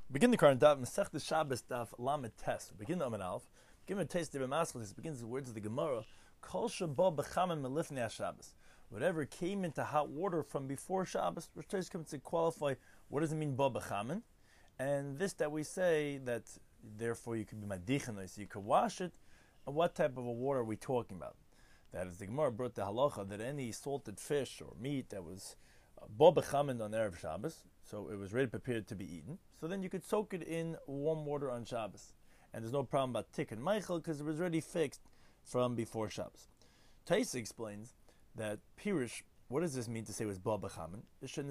Begin the current daf Masech the Shabbos daf Lamed Tes. Begin the Amud Aleph. Give a taste of Maskell. This begins the words of the Gemara. Kol sheba b'chamen melifnei Shabbos. Whatever came into hot water from before Shabbos, which Tes comes to qualify what does it mean ba b'chamen, and this that we say that therefore you could be madichanoi, so you could wash it. And what type of a water are we talking about? That is the Gemara brought the halacha that any salted fish or meat that was ba b'chamen on Erev Shabbos, so it was ready prepared to be eaten. So then you could soak it in warm water on Shabbos. And there's no problem about Tik and Michael because it was already fixed from before Shabbos. Taisa explains that Pirish, what does this mean to say it was Ba B'chamen?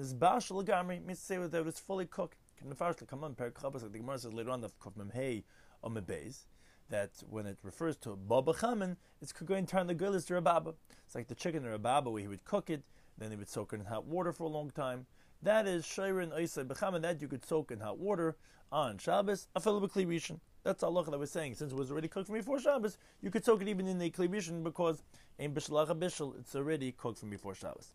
It means to say that it was fully cooked. Like the Gemara says later on, the Kuf Mem Hey or Mebeis, that when it refers to Ba B'chamen, it's going to turn the gulis to Rababa. It's like the chicken or Rababa where he would cook it, then he would soak it in hot water for a long time. That is Shayrin Oisei B'chamen, that you could soak in hot water on Shabbos, Afil B'Kli Rishon. That's Allah that was saying. Since it was already cooked from before Shabbos, you could soak it even in the Kli Rishon because Ein B'Shalach HaBishul, it's already cooked from before Shabbos.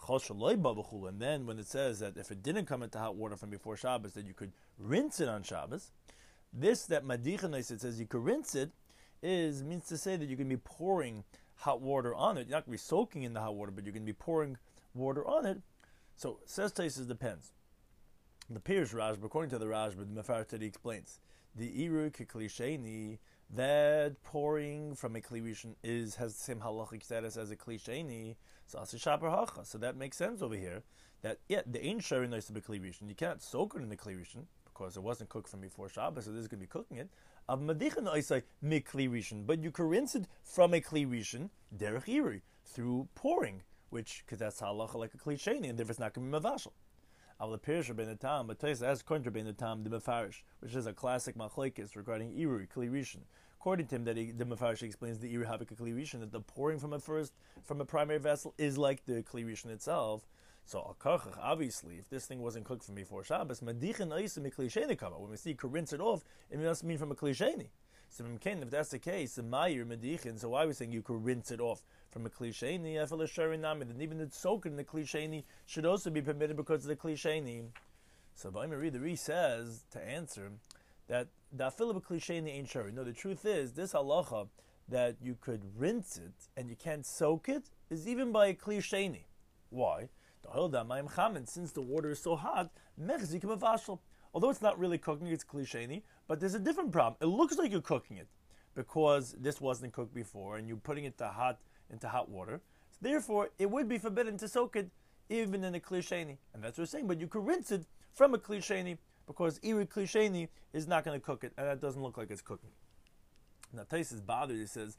And then when it says that if it didn't come into hot water from before Shabbos, that you could rinse it on Shabbos, this that Madichanais, it says you could rinse it, means to say that you can be pouring hot water on it. You're not going to be soaking in the hot water, but you can be pouring water on it. So, says Taisus depends. The Pirish Rashba, according to the Rashba, the Mefartedi explains, the Iru Kiklisheni, that pouring from a Klirishon has the same halachic status as a Klisheni, so so that makes sense over here, that, the ain't sharing nice to be Klirishon. You can't soak it in the Klirishon, because it wasn't cooked from before Shabbos, so this is going to be cooking it. Of Madichan Oisai Miklirishon, but you can rinse it from a Klirishon, Derech Iru, through pouring. Because that's halacha like a klisheni, and therefore it's not going to be mavashal. Av the Pirish Rabbeinu Tam, but Taisa as according to Rabbeinu Tam, the Mefarish, which is a classic machlekes regarding Iru, Kli Rishon. According to him, that the Mefarish explains the Iru Havik Kli Rishon, that the pouring from a primary vessel is like the Kli Rishon itself. So Akarchach, obviously, if this thing wasn't cooked from before Shabbos, Madichin Oisim Klisheni kama. When we see you could rinse it off, it must mean from a klisheni. So if that's the case, the Mayir Medichin, so why are we saying you could rinse it off from a klisheni? Then even the soak in the klisheni should also be permitted because of the klisheni. So Vaymer the Re says to answer that the afil of klisheni ain't sure. No, the truth is this halacha that you could rinse it and you can't soak it is even by a klisheni. Why? Since the water is so hot, mechzikim avashal. Although it's not really cooking, it's klisheni, but there's a different problem. It looks like you're cooking it because this wasn't cooked before and you're putting it into hot water. So therefore, it would be forbidden to soak it even in a klisheni. And that's what we're saying, but you could rinse it from a klisheni because iri klisheni is not going to cook it, and that doesn't look like it's cooking. Now, Tais is bothered. He says,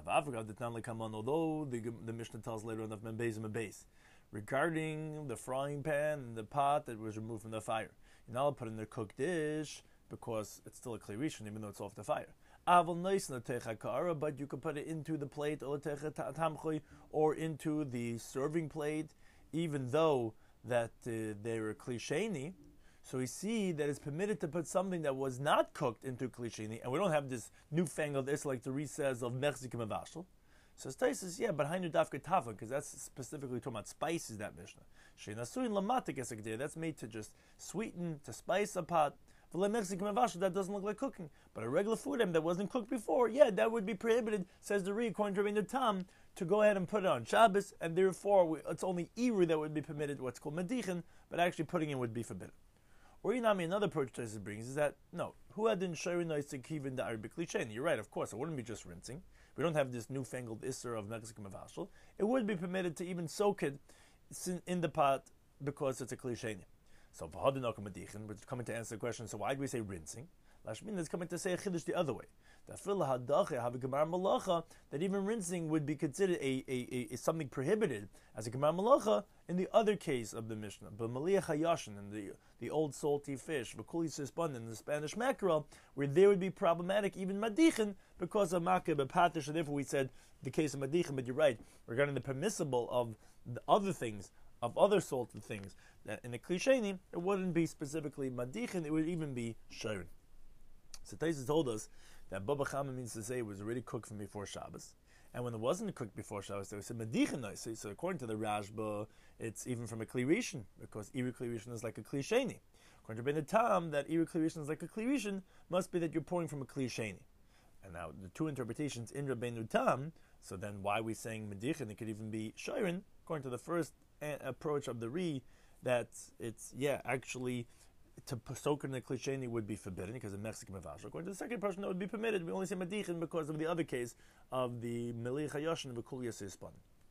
although the Mishnah tells later on of Membeis and Membeis, regarding the frying pan and the pot that was removed from the fire. You're not allowed to put in the cooked dish because it's still a Kli Rishon, even though it's off the fire. But you could put it into the plate or into the serving plate, even though that they're a klisheni. So we see that it's permitted to put something that was not cooked into klisheni, and we don't have this newfangled this like the Re says of Mechzikim Avashal. So Stai says, but Hainu Dafka Tava, because that's specifically talking about spices, that Mishnah. Sheinasuin Lamatik Esakdir, that's made to just sweeten, to spice a pot. That doesn't look like cooking. But a regular food item that wasn't cooked before, that would be prohibited, says the Re, according to Rabbeinu Tam, to go ahead and put it on Shabbos, and therefore it's only Iru that would be permitted, what's called Medichin, but actually putting it would be forbidden. Or another approach Tosfos brings is that, no, who had in Shayrin Oisei Kivin the Arabic Klisheni? You're right, of course, it wouldn't be just rinsing. We don't have this newfangled Isser of Mexican Mavashal. It would be permitted to even soak it in the pot because it's a klisheni. So we're coming to answer the question, so why do we say rinsing? Lashmin is coming to say a chiddush the other way. That even rinsing would be considered a something prohibited as a gemar malacha in the other case of the Mishnah. But maliyach hayashin, and the old salty fish, v'kuli sispun, in the Spanish mackerel, where there would be problematic even madichin because of makeh b'patish. And therefore we said the case of madichin. But you're right regarding the permissible of the other things, of other salted things. That in the klisheni it wouldn't be specifically madichin; it would even be shayrin. So Taisus told us that Ba B'chamen means to say it was already cooked from before Shabbos. And when it wasn't cooked before Shabbos, they said Medichin. So according to the Rashba, it's even from a Kli Rishon, because Iri Kli Rishon is like a Klisheni. According to Ben Tam, that Ira Kli Rishon is like a Kli Rishon must be that you're pouring from a Kli Sheni. And now the two interpretations in Rabbeinu Tam, so then why are we saying Medichin? It could even be Shairin, according to the first approach of the Ri, that it's, actually, to soak in the Kli Sheni would be forbidden because of Mechzik Mevashal. According to the second person, it would be permitted. We only say Medichin because of the other case of the Melech HaYoshin of Kul Yasir Spon.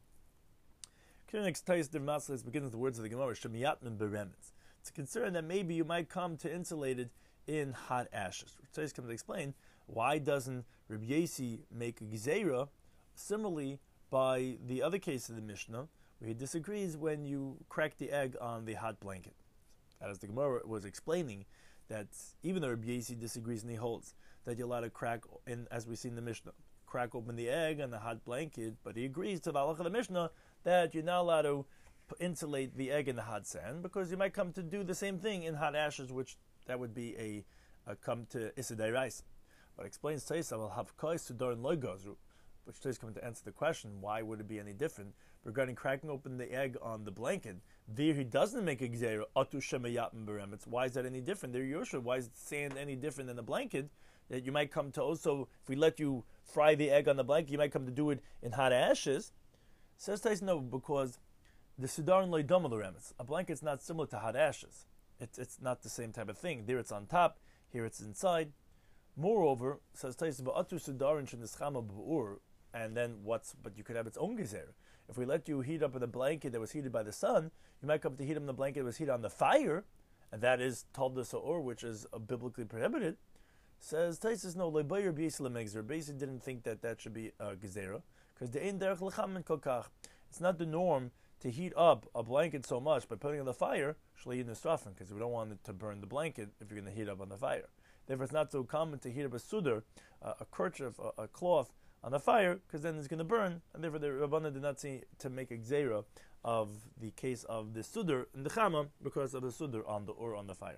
Next Tais Div Maslis begins with the words of the Gemara, Shemiyatmin Beremetz. It's a concern that maybe you might come to insulate it in hot ashes. Tais comes to explain why doesn't Rabbi Yesi make a Gzeira similarly by the other case of the Mishnah, where he disagrees when you crack the egg on the hot blanket. As the Gemara was explaining, that even though Rabbi Yesi disagrees and he holds that you're allowed to crack, as we see in the Mishnah, crack open the egg on the hot blanket, but he agrees to the halach of the Mishnah that you're not allowed to insulate the egg in the hot sand because you might come to do the same thing in hot ashes, which that would be a come to Issa Deiraisa. But explains Taisa will have kois to Dorin Loy Gozru, which Taisa coming to answer the question, why would it be any different regarding cracking open the egg on the blanket? There he doesn't make a gzeira, atu shemayatm beremetz. Why is that any different? There Yosha, why is sand any different than the blanket? That you might come to also, if we let you fry the egg on the blanket, you might come to do it in hot ashes. Says Taisa, no, because the Sudaran Loy Doma Beremetz. A blanket's not similar to hot ashes. It's not the same type of thing. There it's on top, here it's inside. Moreover, says Taisa, atu sudaran shenischama b'ur, and then but you could have its own gezer. If we let you heat up with a blanket that was heated by the sun, you might come to heat up in the blanket that was heated on the fire, and that is taldas or, which is biblically prohibited. Says Taisus, no, lebayer b'yisla megzer. Basically, didn't think that should be a gezerah because the ein derech lecham and kokach. It's not the norm to heat up a blanket so much by putting it on the fire, shlein nisrafin, because we don't want it to burn the blanket if you're going to heat up on the fire. Therefore, it's not so common to heat up a sudar, a kerchief, a cloth on the fire, because then it's going to burn, and therefore the Rabbanah did not see to make a gzeira of the case of the sudar in the chama because of the sudar on the fire.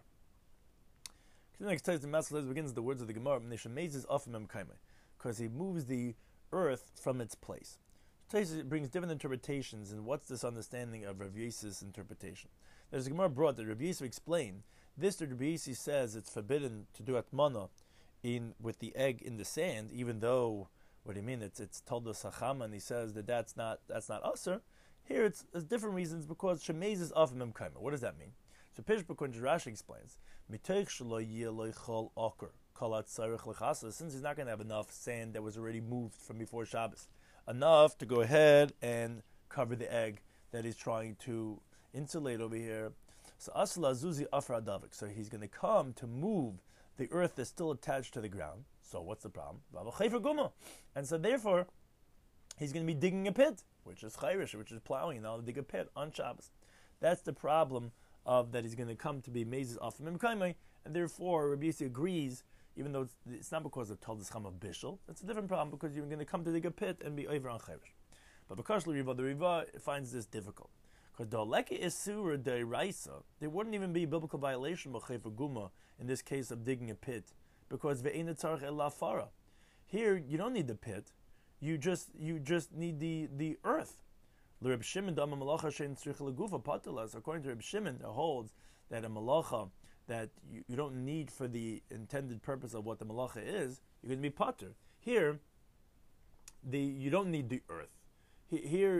The next text in Maseches begins the words of the Gemara, because he moves the earth from its place. It brings different interpretations, and what's this understanding of Rav Yisi's interpretation? There's a Gemara brought that Rav Yisi explained this. That Rav Yisi says it's forbidden to do atmana with the egg in the sand, even though what do you mean? It's told us Hachama, and he says that's not usher. Here it's different reasons because Shemez is of Mem Kaima. What does that mean? So Pishbakun Rashi explains, since he's not going to have enough sand that was already moved from before Shabbos, enough to go ahead and cover the egg that he's trying to insulate over here. So Asla Zuzi Afra Davik. So he's going to come to move the earth that's still attached to the ground. So what's the problem? And so therefore, he's going to be digging a pit, which is chayrish, which is plowing, and I'll dig a pit on Shabbos. That's the problem of that he's going to come to be mazes off of Mimkaimai, and therefore Rabbi Yisi agrees, even though it's not because of Taldas Cham of Bishul, it's a different problem because you're going to come to dig a pit and be over on chayrish. But because the Riva finds this difficult. Because Doleke Isura Deiraisa, there wouldn't even be a biblical violation of Chayfer Guma in this case of digging a pit. Because ve'ena tzarech el lafara. Here you don't need the pit, you just need the earth. L'Reb Shimon dama malacha shein tzrich legufa patalas. According to Reb Shimon, it holds that a malacha that you don't need for the intended purpose of what the malacha is, you're going to be pater. Here, you don't need the earth. Here,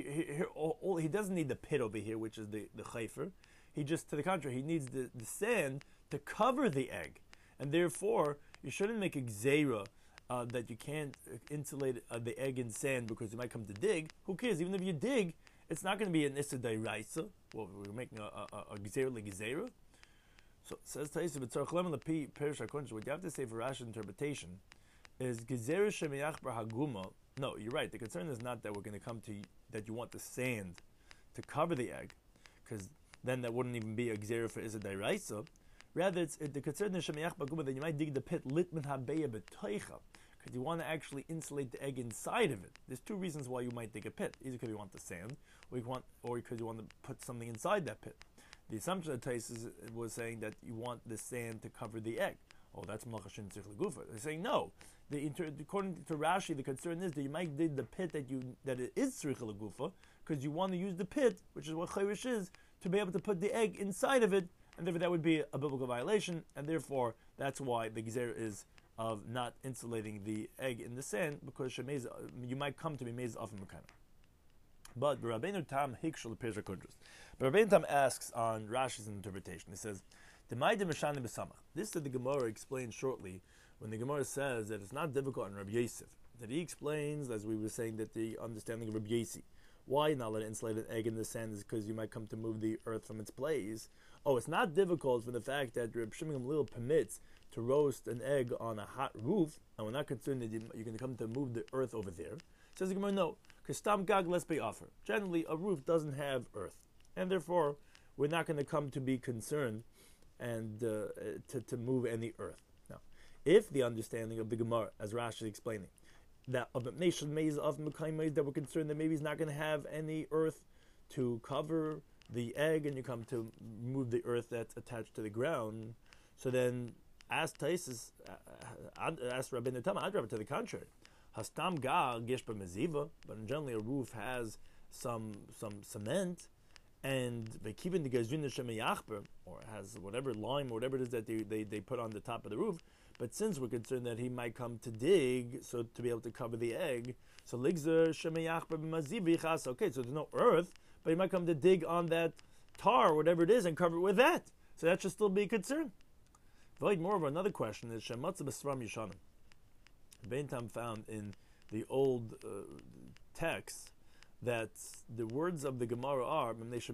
he doesn't need the pit over here, which is the chayfer. He just, to the contrary, he needs the sand to cover the egg. And therefore, you shouldn't make a gzeira that you can't insulate the egg in sand because you might come to dig. Who cares? Even if you dig, it's not going to be an issa dairaisa. Well, we're making a gzeira like gzeira. So it says Taisa b'tzarech lemon lepi perish hakonsh. What you have to say for Rashi's interpretation is gzeira shemiyach bar haguma. No, you're right. The concern is not that we're going to come to that you want the sand to cover the egg, because then that wouldn't even be a gzeira for issa dairaisa. Rather, the concern is shemiyach baguma that you might dig the pit litman habeya b'toicha, because you want to actually insulate the egg inside of it. There's two reasons why you might dig a pit: either because you want the sand, or because you want to put something inside that pit. The assumption of Taisus was saying that you want the sand to cover the egg. Oh, that's malacha shin tzich legufa. They're saying no. According to Rashi, the concern is that you might dig the pit that it is tzich legufa, because you want to use the pit, which is what chayrish is, to be able to put the egg inside of it. and therefore that would be a biblical violation, and therefore that's why the gezer is of not insulating the egg in the sand, because you might come to be mezid off mekayim. But Rabbeinu Tam hikshul Pesach Kudros. But Rabbeinu Tam asks on Rashi's interpretation. He says, this that the Gemara explains shortly when the Gemara says that it's not difficult on Rabbi Yosef. That he explains, as we were saying, that the understanding of Rabbi Yossi, why not let it insulate an egg in the sand is because you might come to move the earth from its place. Oh, it's not difficult from the fact that Reb Shimon Gamliel permits to roast an egg on a hot roof, and we're not concerned that you're going to come to move the earth over there. Says the Gemara, no, because stam gag les be offer. Generally, a roof doesn't have earth, and therefore we're not going to come to be concerned and to move any earth. Now, if the understanding of the Gemara, as Rashi is explaining, that of a nation maze of Mekayim that we're concerned that maybe he's not going to have any earth to cover the egg, and you come to move the earth that's attached to the ground, so then ask Taisus, ask Rabbeinu Tam, Adrabah, to the contrary. Hastam ga geshba meziva, but generally a roof has some cement, and they keep in the gazrin shemeyachber, or has whatever lime or whatever it is that they put on the top of the roof. But since we're concerned that he might come to dig, so to be able to cover the egg, so ligzer shemeyachber b'maziv yichas. Okay, so there's no earth, but he might come to dig on that tar, whatever it is, and cover it with that. So that should still be a concern. Moreover, another question is shematz b'sram yishanim. Beintam found in the old text that the words of the Gemara are because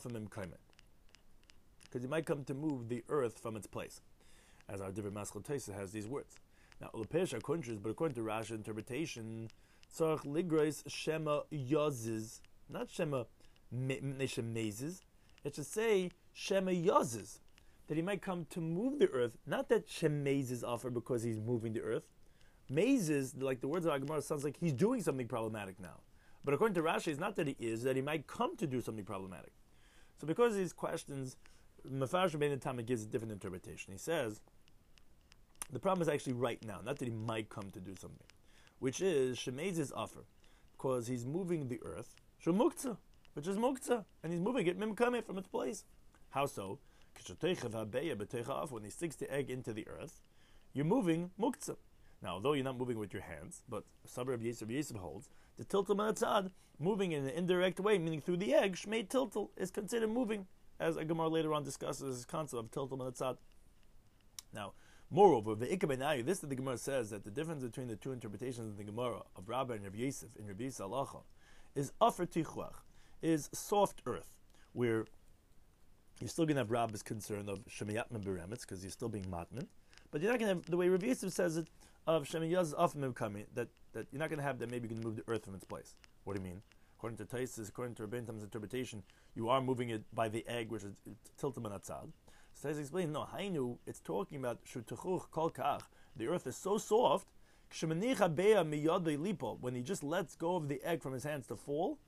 you might come to move the earth from its place, as our different Maschal Taisa has these words. Now, Lepesha Kuntres, but according to Rashi's interpretation, Tzarech Ligreis Shema Yazis, not Shema Mezes, it should say Shema Yazis, that he might come to move the earth, not that Shem Mezes offer because he's moving the earth. Mezes, like the words of Gemara, sounds like he's doing something problematic now. But according to Rashi, it's not that he is, that he might come to do something problematic. So because of these questions, Mefarish Rabbeinu Tam gives a different interpretation. He says, the problem is actually right now, not that he might come to do something, which is Shemez's offer, because he's moving the earth, Shemuktzah, which is Muktzah, and he's moving it Mimkameh from its place. How so? When he sticks the egg into the earth, you're moving Muktzah. Now, although you're not moving with your hands, but Sabra of Yisrael holds, the tiltal manatzad, moving in an indirect way, meaning through the egg, shmei tiltal, is considered moving, as a Gemara later on discusses this concept of tiltal manatzad. Now, moreover, the Ikabenayu, this that the Gemara says that the difference between the two interpretations of the Gemara of Rabbah and Rav Yosef in Rav Yisrael Halacha is afer tichuach, is soft earth, where you're still going to have Rabbah's concern of shemiyatman beremetz, because you're still being matman, but you're not going to have, the way Rav Yosef says it, of Shemiyaz Afmim coming, that you're not going to have that maybe you can move the earth from its place. What do you mean? According to Taisus, according to Rabbeinu Tam's interpretation, you are moving it by the egg, which is tiltum and atzad. So Taisus explains, no, Hainu, it's talking about Shutuchuch Kol Kach, the earth is so soft, when he just lets go of the egg from his hands to fall,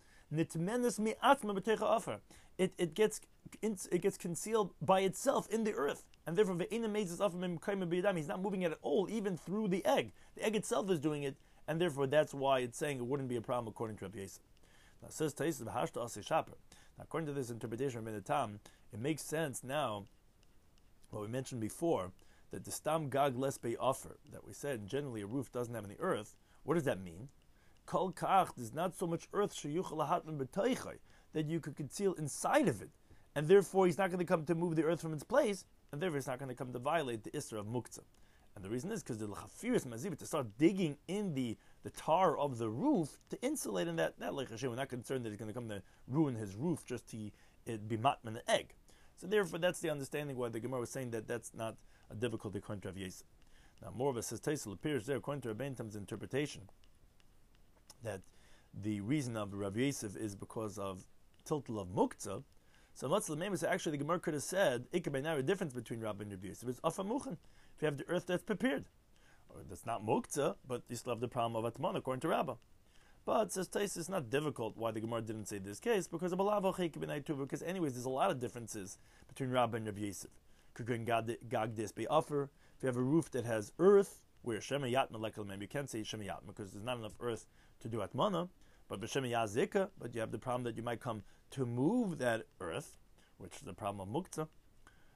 it gets concealed by itself in the earth. And therefore, he's not moving it at all, even through the egg. The egg itself is doing it, and therefore that's why it's saying it wouldn't be a problem according to Rabbi Yosef. Now, says Taisus, now, according to this interpretation of Rabbeinu Tam, it makes sense now, what we mentioned before, that the stam gag lesbe offer, that we said generally a roof doesn't have any earth. What does that mean? Kol kach, there's not so much earth that you could conceal inside of it, and therefore he's not going to come to move the earth from its place, and therefore it's not going to come to violate the Isra of Muktzah. And the reason is because the L'chafiris Mazibah, to start digging in the tar of the roof, to insulate in that like Hashem, we're not concerned that he's going to come to ruin his roof just to be matman the egg. So therefore that's the understanding why the Gemara was saying that that's not a difficulty according to Rav Yosef. Now more of it says Taisel appears there according to Rabbeinu Tam's interpretation that the reason of Rav Yosef is because of tiltal of Muktzah. So actually the Gemara could have said, the difference between Rabbah and Rav Yosef is afamuchen. If you have the earth that's prepared, or that's not muktzah, but you still have the problem of atman according to Rabbah. But says Tais, it's not difficult why the Gemara didn't say this case, because of because anyways there's a lot of differences between Rabbah and Rav Yosef. Gagdis be offer. If you have a roof that has earth, where Shema Yatma like you can't say Shema Yatma because there's not enough earth to do atmana, but B'Shema Yazika, but you have the problem that you might come to move that earth, which is the problem of muktzah.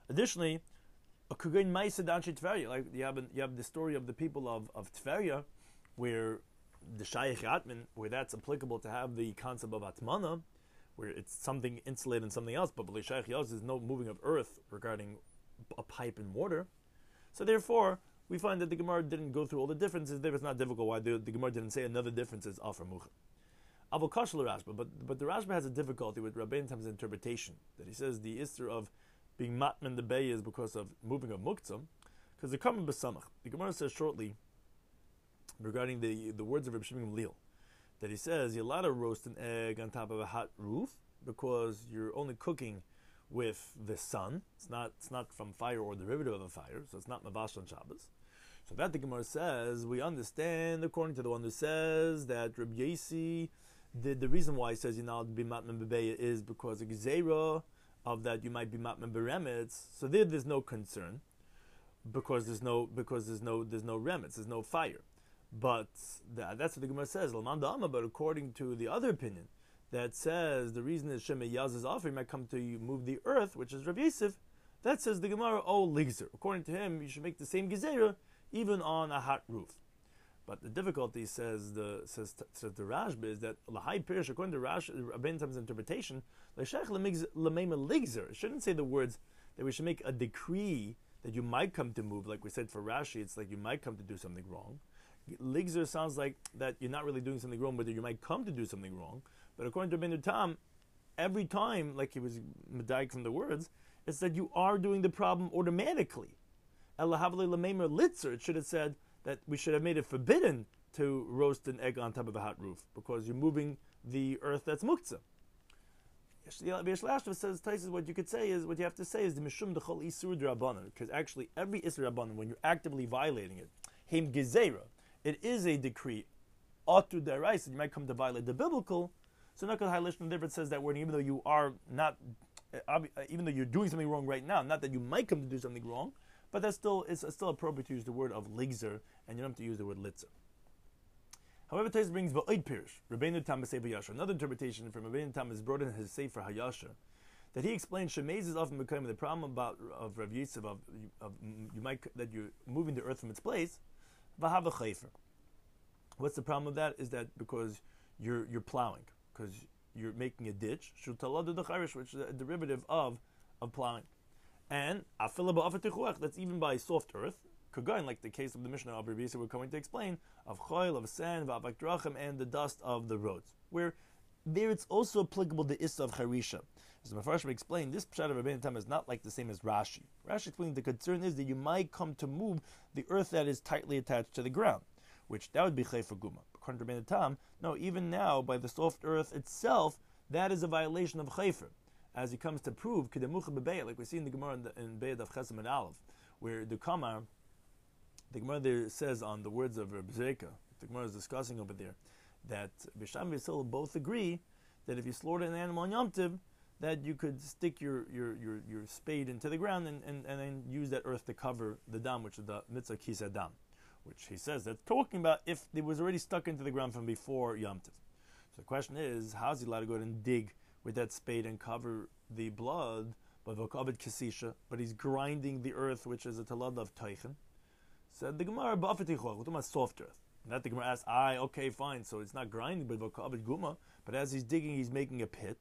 Additionally, a kugain ma'isa danshi Tveria, like you have the story of the people of Tveria, where the Shaykh Atman, where that's applicable to have the concept of Atmana, where it's something insulated and something else, but B'li Shaykh Yos is no moving of earth regarding a pipe and water. So therefore, we find that the Gemara didn't go through all the differences. Therefore, it's not difficult why the Gemara didn't say another difference is Afar Mucha. Avol Kashal Rashba, but the Rashba has a difficulty with Rabbeinu Tam's interpretation, that he says the Isser of being matman the bay is because of moving of muktzah, because the Karman B'Samach. The Gemara says shortly regarding the words of Reb Shimon Gamliel, that he says you're allowed to roast an egg on top of a hot roof because you're only cooking with the sun. It's not from fire or derivative of a fire, so it's not mavash on Shabbos. So that the Gemara says we understand according to the one who says that Reb Yasi, the reason why he says you're not to be matman bebeya is because the gezerah of that you might be matman beremetz. So there's no concern because there's no remets, there's no fire. But that's what the Gemara says. But according to the other opinion that says the reason is Shemei Yaz's offer might come to you move the earth, which is Rabbi Yosef, that says the Gemara, ligzer. According to him, you should make the same gezerah even on a hot roof. But the difficulty says the Rashba is that Lahai Pirish, according to Rabbeinu Tam's interpretation, L'shech l'meima ligzer. It shouldn't say the words that we should make a decree that you might come to move, like we said for Rashi. It's like you might come to do something wrong. Ligzer sounds like that you're not really doing something wrong, but you might come to do something wrong. But according to Rabbeinu Tam, every time, like he was medayik from the words, it's that you are doing the problem automatically. It should have said that we should have made it forbidden to roast an egg on top of a hot roof because you're moving the earth that's muktzah. Yeshlashva says, Taisus, what you have to say is the mishum dechol isur d'Rabbanan, because actually every isur d'Rabbanan, when you're actively violating it, heim gezerah, it is a decree. Atu deraisa, you might come to violate the biblical. So Nakal Hailishon there it says that word, even though you are not, even though you're doing something wrong right now, not that you might come to do something wrong, but it's still appropriate to use the word of ligzer, and you don't have to use the word litzer. However, Tais brings Va'id Pirish, Rabbeinu Tam B'Sefer Yasher. Another interpretation from Rabbeinu Tam is brought in his Sefer HaYasher, that he explains Shemez is often becoming the problem of Rav Yosef that you're moving the earth from its place. V'hava Chayfer. What's the problem with that? Is that because you're plowing, because you're making a ditch, which is a derivative of plowing. And that's even by soft earth, like the case of the Mishnah of Rabbi Yosef we're going to explain, of choil, of sand, of drachim, and the dust of the roads. Where there it's also applicable to Issa of Harisha. As the Mefarshim explained, this Pshat of Rabbeinu Tam is not like the same as Rashi. Rashi explains the concern is that you might come to move the earth that is tightly attached to the ground, which that would be Chayfa Guma. According to Rabbeinu Tam, no, even now, by the soft earth itself, that is a violation of Chayfer. As he comes to prove, like we see in the Gemara in Be'ed of Chesam and Aleph, where the Gemara there says on the words of Reb Zeka, the Gemara is discussing over there, that Bisham and Yisrael both agree that if you slaughter an animal on Yom Tov, that you could stick your spade into the ground and then use that earth to cover the dam, which is the mitzvah kisa dam, which he says that's talking about if it was already stuck into the ground from before Yom Tov. So the question is, how's he allowed to go ahead and dig with that spade and cover the blood, but he's grinding the earth, which is a talad of teichen? Said the Gemara, we're talking about soft earth. And that the Gemara asks, okay, fine, so it's not grinding, but v'kabed guma, but as he's digging, he's making a pit.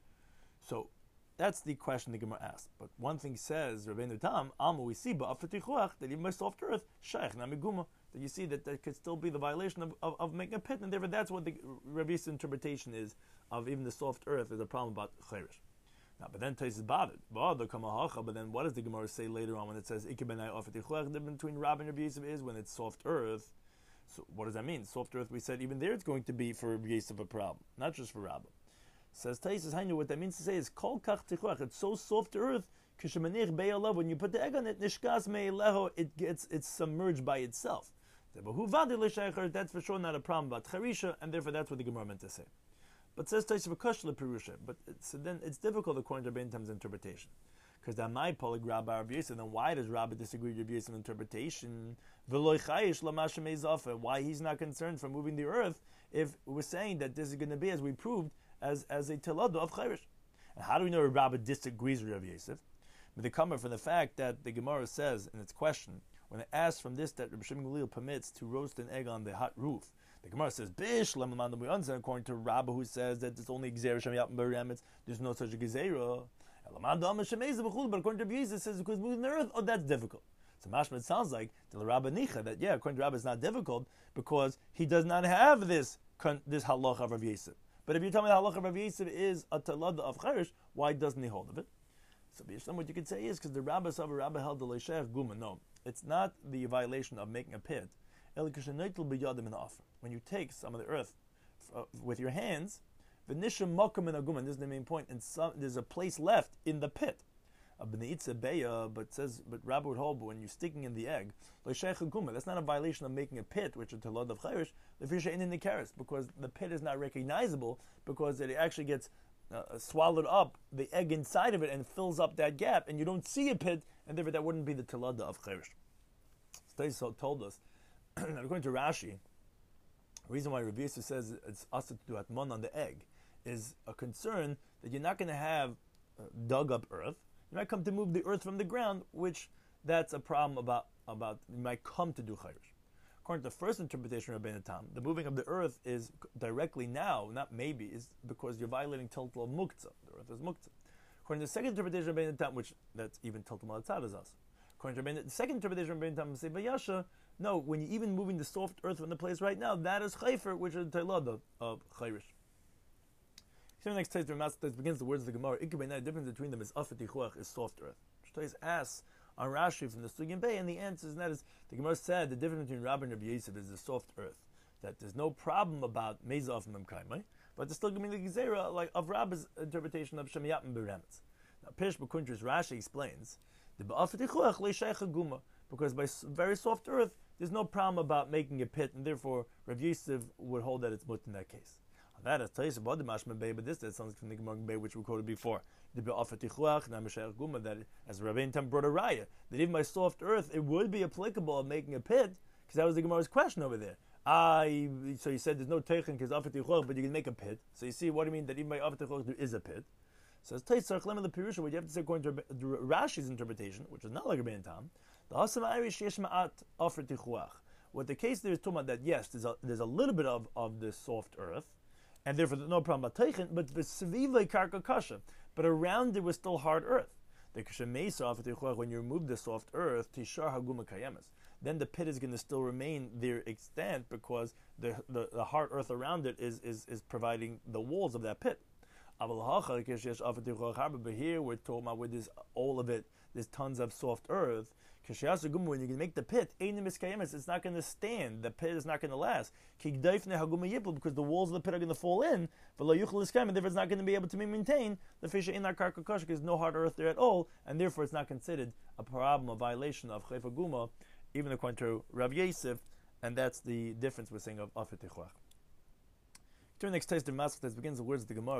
So that's the question the Gemara asks. But one thing says, Rabbeinu Tam, we see that even by soft earth, shaykh namiguma, that you see that could still be the violation of making a pit, and therefore that's what the Rabbi's interpretation is of even the soft earth is a problem about chayrish. Now, but then Tais is bothered. But then what does the Gemara say later on when it says the difference between Rab and Rabbi Yosef is when it's soft earth? So what does that mean? Soft earth, we said even there it's going to be for Rabbi Yosef a problem, not just for Rab. Says Tais, what that means to say is kol kach tichuach. It's so soft earth. When you put the egg on it, nishkas me'eleho, it's submerged by itself. That's for sure not a problem about charisha, and therefore that's what the Gemara meant to say. But says Taisa v'kashla perusha. But then it's difficult according to Rabbeinu Tam's interpretation, because that might polig Rabbi Rabbi Yosef. Then why does Rabbi disagree with Rabbi Yosef's interpretation? Why he's not concerned for moving the earth if we're saying that this is going to be, as we proved, as a telado of chayrish. And how do we know Rabbi disagrees with Rabbi Yosef? They come from the fact that the Gemara says in its question, when it asks from this that Rabbi Shimon Gamliel permits to roast an egg on the hot roof, the Gemara says, Bish, according to Rabba, who says that it's only Gzeira Shem Yapim Beremetz, there's no such a Gzeira. But according to Rabbi Yisrael, it says because moving the earth, that's difficult. So mashma, it sounds like the Rabba Nicha that according to Rabba, it's not difficult because he does not have this halacha of Rav Yosef. But if you tell me the halacha of Rav Yosef is a talada of chayrish, why doesn't he hold of it? So what you could say is because the Rabba held the leishech guma. No, it's not the violation of making a pit. When you take some of the earth with your hands, the nisham makom in a guma. This is the main point. And there's a place left in the pit. But Rabbi would hold, but when you're sticking in the egg, that's not a violation of making a pit, which is talad of chayrish, the fish in the kares, because the pit is not recognizable, because it actually gets swallowed up, the egg inside of it, and fills up that gap, and you don't see a pit, and therefore that wouldn't be the talad of chayrish. So told us, according to Rashi, the reason why Rabbi Yosef says it's us to do atmon on the egg is a concern that you're not going to have dug up earth. You might come to move the earth from the ground, which that's a problem about you might come to do chayrish. According to the first interpretation of Rabbeinu Tam, the moving of the earth is directly now, not maybe, is because you're violating tiltal of muktzah. The earth is muktzah. According to the second interpretation of Rabbeinu Tam, which that's even tiltal malatzad is us. According to the second interpretation of Rabbeinu Tam, say Bayasha, no, when you're even moving the soft earth from the place right now, that is chayfer, which is the talad of chayrish. The next text begins the words of the Gemara. The difference between them is afet tichuach is soft earth. Shtais asks on Rashi from the Sugin Bay, and the answer is that is the Gemara said the difference between Rabbi and Rabbi Yosef is the soft earth. That there's no problem about mezah of memkaimai, but there's still going to be the gezerah like of Rabbi's interpretation of Shem Yapim Beremetz. Now Pish B'Kuntres Rashi explains the afet tichuach leishaycha guma, because by very soft earth there's no problem about making a pit, and therefore Rabbi Yosef would hold that it's mut in that case. That is Taisa Badi Mashma Bay, but this that sounds from the Gemara Bay, which we quoted before. The Be'afatichuach, Namashayach Guma, that as Rabbeinu Tam brought a raya, that even by soft earth it would be applicable of making a pit, because that was the Gemara's question over there. So you said there's no Teichen because Afatichuach, but you can make a pit. So you see what do you mean that even by Afatichuach there is a pit. So it's Taisa Chlem the Pirusha, what you have to say according to Rashi's interpretation, which is not like Rabbeinu Tam, the Hasam Irish Yeshma'at Afatichuach. What the case there is talking about that, yes, there's a little bit of the soft earth, and therefore there's no problem about Teichen, but the Sevivle Karka Kasha. But around it was still hard earth. The Kshemesa, when you remove the soft earth, Tishar Haguma Kayemas, then the pit is going to still remain there extant because the hard earth around it is providing the walls of that pit. But here we're talking about with this all of it, there's tons of soft earth. When you can make the pit, it's not going to stand. The pit is not going to last. Because the walls of the pit are going to fall in, and therefore it's not going to be able to be maintained. The fish in our karka there's no hard earth there at all, and therefore it's not considered a problem, a violation of chayfa guma, even according to Rav Yosef, and that's the difference we're saying of afet tichuach. Turn next text to Maskeh begins the words of the Gemara.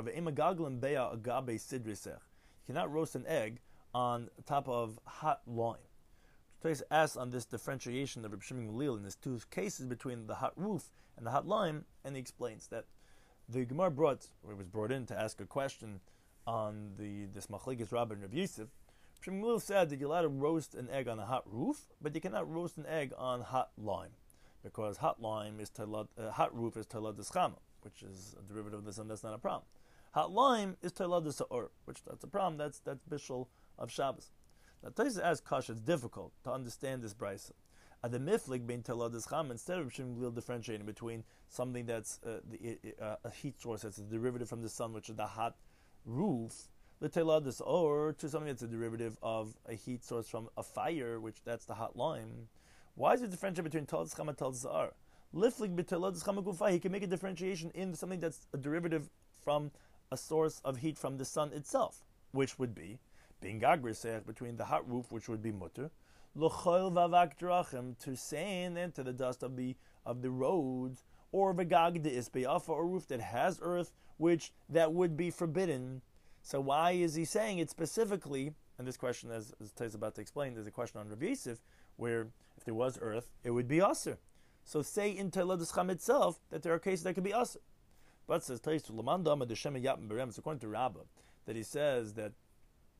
You cannot roast an egg on top of hot lime. Tais asks on this differentiation of Reb Shimon Gamliel in his two cases between the hot roof and the hot lime, and he explains that the Gemara was brought in to ask a question on this Machlekes Rabba and Reb Yosef. Reb Shimon Gamliel said that you're allowed to roast an egg on a hot roof, but you cannot roast an egg on hot lime, because hot lime is hot roof is talad d'schama, which is a derivative of this, and that's not a problem. Hot lime is talad d'sa'or, which that's a problem. That's bishul of Shabbos. Now, Taisa asks Kasha, it's difficult to understand this brisa. At the miflik being talad d'schama, instead of Shimon Gamliel differentiating between something that's a heat source that's a derivative from the sun, which is the hot roof, the talad d'sa'or, to something that's a derivative of a heat source from a fire, which that's the hot lime. Why is it differentiate between talad d'schama and talad d'sa'or? Liflik b'talad d'schama gufa, he can make a differentiation in something that's a derivative from a source of heat from the sun itself, which would be being agrisech between the hot roof, which would be mutter, l'choil vavak drachim, to sand and to the dust of the roads, or v'gag de isbeyafa, or roof that has earth, which that would be forbidden. So why is he saying it specifically? And this question, as Tai's about to explain, there's a question on Rav Yosef, where if there was earth, it would be aser. So say in talad d'schama itself that there are cases that could be aser. But says Tai's to Lamandam de Shem Yapim Berem, according to Rabbah, that he says that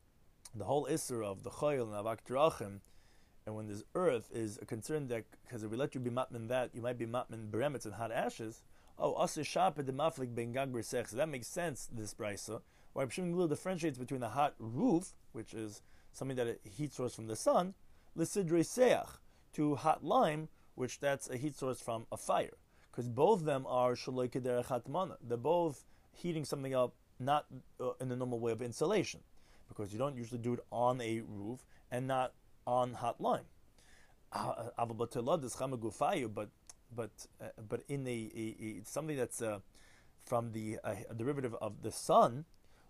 the whole isser of the chayil and avak drachim, and when there's earth, is a concern that because if we let you be matman that, you might be matman beremetz and hot ashes. Oh, aser shapet the maflik ben gag b'sech. So that makes sense. This brisa, why Pshim Glil differentiates between a hot roof, which is something that a heat source from the sun, l'sidrei seach, to hot lime, which that's a heat source from a fire. Because both of them are shaloi kederech hatmana. They're both heating something up, not in the normal way of insulation, because you don't usually do it on a roof and not on hot lime. But in a something that's from the a derivative of the sun,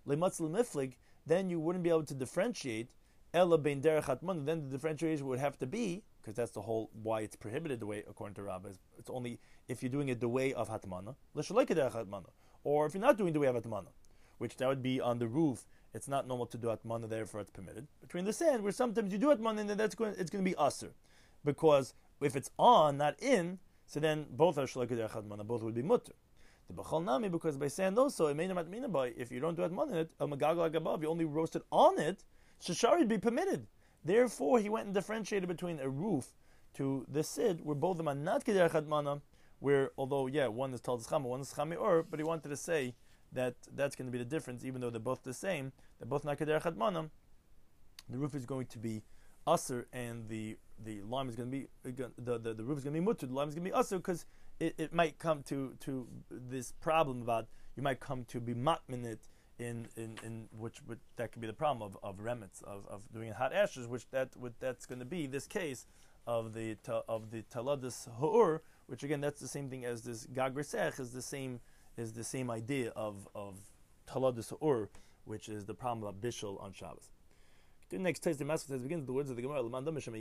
then you wouldn't be able to differentiate ela bein derech hatmana. Then the differentiation would have to be, because that's the whole why it's prohibited the way according to Rabbah. It's only if you're doing it the way of hatmana, l'shalei derech hatmana, or if you're not doing the way of hatmana, which that would be on the roof. It's not normal to do hatmana, therefore it's permitted. Between the sand, where sometimes you do hatmana, and then it's going to be aser, because if it's on, not in, so then both are shalei derech hatmana, both would be mutter. The b'chol nami, because by sand also, if you don't do hatmana in it, el magagal agabav, you only roast it on it, shashari would be permitted. Therefore, he went and differentiated between a roof to the sid, where both of them are not kederech hatmana, where although one is taldas chama, one is chami or, but he wanted to say that that's going to be the difference, even though they're both the same, they're both not kederech hatmana. The roof is going to be aser, and the lime is going to be the roof is going to be mutter. The lime is going to be aser, because it might come to this problem about you might come to be matmin it in which that could be the problem of remets of doing hot ashes, which that's going to be this case of the taladus ha'ur, which again that's the same thing as this gag resech, is the same idea of taladus ha'ur, which is the problem of bishul on Shabbos. The next text, the master says, begins with the words of the Gemara,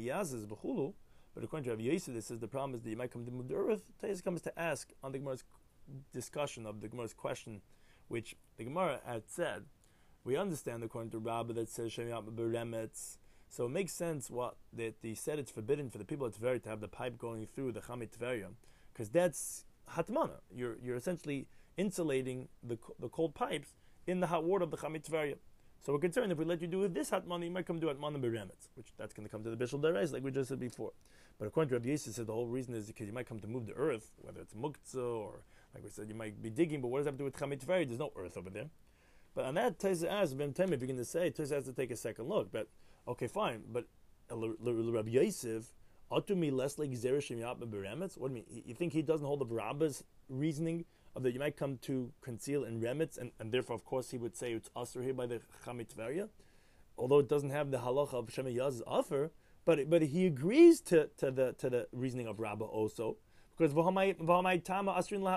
but according to Rav Yosef, this is the problem is that you might come to move the earth. Teis comes to ask on the Gemara's discussion of the Gemara's question, which the Gemara had said. We understand according to Rabbah that says Shemiyat Beremetz. So it makes sense that he said it's forbidden for the people of Tveria to have the pipe going through the Chamit Tveria, because that's hatmana. You're essentially insulating the cold pipes in the hot water of the Chamit Tveria. So we're concerned if we let you do with this hatmana, you might come to hatmana beremetz, which that's going to come to the bishul dereis, like we just said before. But according to Rav Yosef, said the whole reason is because you might come to move the earth, whether it's muktzah or like we said, you might be digging. But what does that have to do with chamit tveria? There's no earth over there. But on that, Taisa asks, if you're going to say, Taisa has to take a second look. But okay, fine. But Rav Yosef, atumi less like zera shemiyat beremetz. What do you mean? You think he doesn't hold of Rabbah's reasoning of that you might come to conceal in remetz, and therefore, of course, he would say it's usher here by the chamit tveria, although it doesn't have the halacha of shemiyaz's offer. But he agrees to the reasoning of Rabbah also, because the whole halacha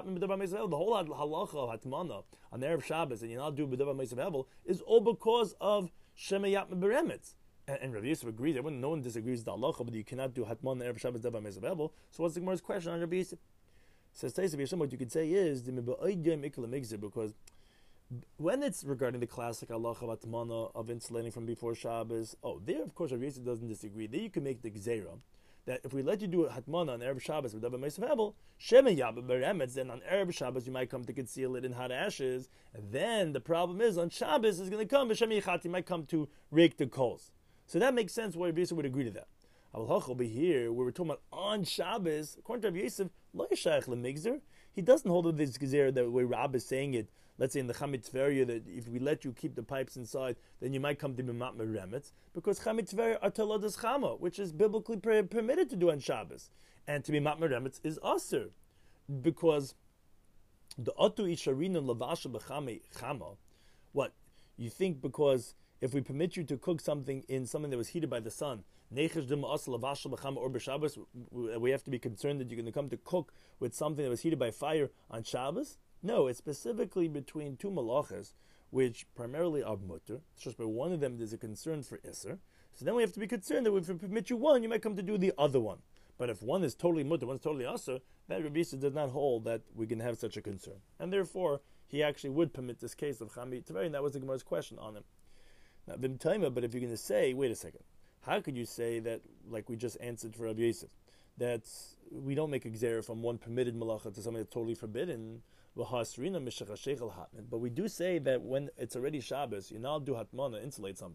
of hatmana on the Erev Shabbos and you not do b'davar meisav hevel is all because of shemiyat beremetz. And Rav Yosef agrees. No one disagrees with the halacha, but you cannot do hatmana on the Erev Shabbos davar meisav hevel. So what's the Gemara's question on Rav Yosef? Says Taisa, what you could say is because when it's regarding the classic halacha of atmana of insulating from before Shabbos, there of course Rav Yosef doesn't disagree. There you can make the gzeira that if we let you do a hatmana on Erev Shabbos with Davar Meisav Hevel, Shema Yabba Beremetz, then on Erev Shabbos you might come to conceal it in hot ashes, and then the problem is on Shabbos is going to come, B'Shem Yichat, you might come to rake the coals. So that makes sense why Rav Yosef would agree to that. Over here, where we're talking about on Shabbos, according to Rav Yosef, Lo Yishayach LeMigzer, he doesn't hold with this gzeira the way Rab is saying it. Let's say in the Chamit Tveria, that if we let you keep the pipes inside, then you might come to Bimat Meremetz, because Chamit Tveria are Teladas Chama, which is biblically permitted to do on Shabbos. And to be Bimat Meremetz is Aser, because the Otu Isharina Lavasha B'Chame Chama, what? You think because if we permit you to cook something in something that was heated by the sun, Nechesh Dima Asa Lavasha B'Chama or B'Shabbos, we have to be concerned that you're going to come to cook with something that was heated by fire on Shabbos? No, it's specifically between two malachas, which primarily are mutter. It's just by one of them there's a concern for iser. So then we have to be concerned that if we permit you one, you might come to do the other one. But if one is totally mutter, one is totally iser, that Rabbi Yisrael does not hold that we can have such a concern. And therefore, he actually would permit this case of Chamit Tveria, and that was the Gemara's question on him. Now, B'Mtaima, but if you're going to say, wait a second, how could you say that, like we just answered for Rabbi Yosef, that we don't make a gzera from one permitted malacha to something that's totally forbidden? But we do say that when it's already Shabbos, you now do hatmana, insulate something.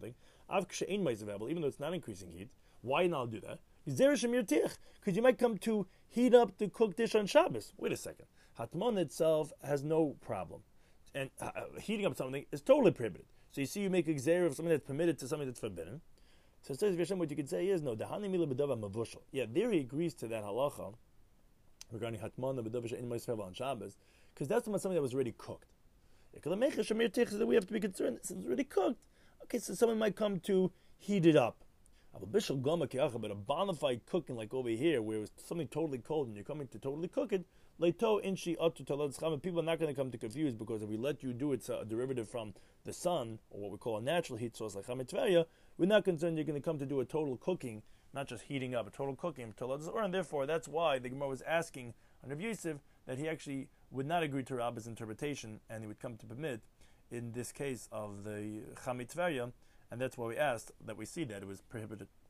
even though it's not increasing heat. Why not do that? Because you might come to heat up the cooked dish on Shabbos. Wait a second. Hatmon itself has no problem. And heating up something is totally prohibited. So you see, you make a gzeira of something that's permitted to something that's forbidden. So it says, what you could say is, no, dehani mila b'dava mavushal. Yeah, there he agrees to that halacha regarding hatmon b'dava she'en ma'israel on Shabbos, because that's something that was already cooked. That we have to be concerned. Since it's already cooked, okay, so someone might come to heat it up. But a bona fide cooking like over here, where it's something totally cold and you're coming to totally cook it, people are not going to come to confuse, because if we let you do it, a derivative from the sun, or what we call a natural heat source like chametveria, we're not concerned you're going to come to do a total cooking, not just heating up, a total cooking, and therefore that's why the Gemara was asking on Rav Yosef that he actually would not agree to Rabbi's interpretation, and he would come to permit, in this case of the chametveria, and that's why we asked that we see that it was prohibited.